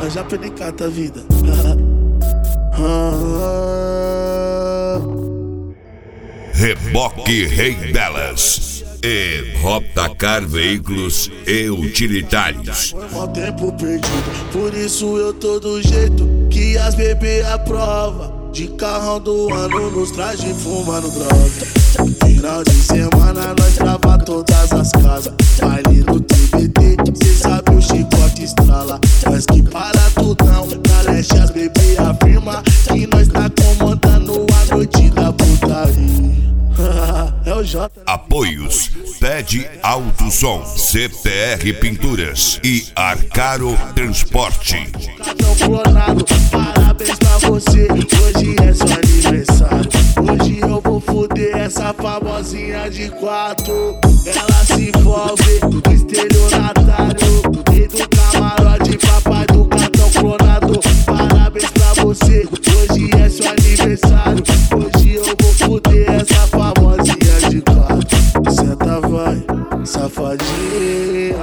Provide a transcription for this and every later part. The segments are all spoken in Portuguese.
já penicata a vida. Reboque Rei delas e Rotacar Veículos e Utilitários. Mó tempo perdido, por isso eu tô do jeito que as bebê aprova. De carrão do ano nos traje fumando droga. Final de semana nós trava todas as casas. Baile no TBT, cê sabe o chicote estrala. Nós que para tudão, na leste as bebê afirma que nós tá comandando a noite da putaria. É o J. Apoios TED Alto Som, CTR Pinturas e Arcaro Transporte. Cartão clonado, parabéns pra você. Hoje é seu aniversário. Hoje eu vou foder essa famosinha de 4. Ela se envolve no estelionatário. Dentro do camarote, papai do cartão clonado. Parabéns pra você. Hoje é seu aniversário. Hoje eu vou foder essa famosinha de 4. Senta vai, safadinha.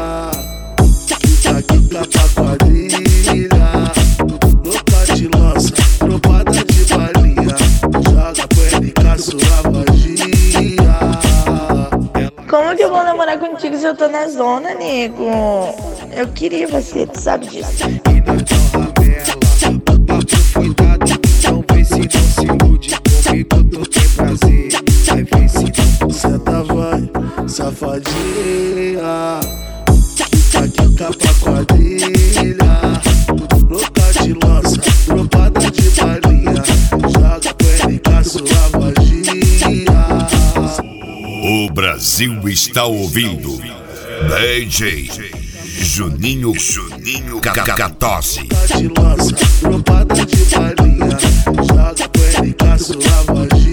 Quica pra quadrilha. Louca de lança, tropada de balinha. Joga PNK sua magia. Como que eu vou namorar contigo se eu tô na zona, nego? Eu queria você, tu sabe disso. E nós não ramela, o papo foi dado. Então vê se não se ilude comigo, tu tem prazer. Vai ver se não. Senta vai, safadinha. Quica pra quadrilha. Louca de lança, tropada de balinha. Joga PNK sua magia. O Brasil está ouvindo DJ Juninho Cacatose. De lança, tropada de balinha. Joga PNK sua magia.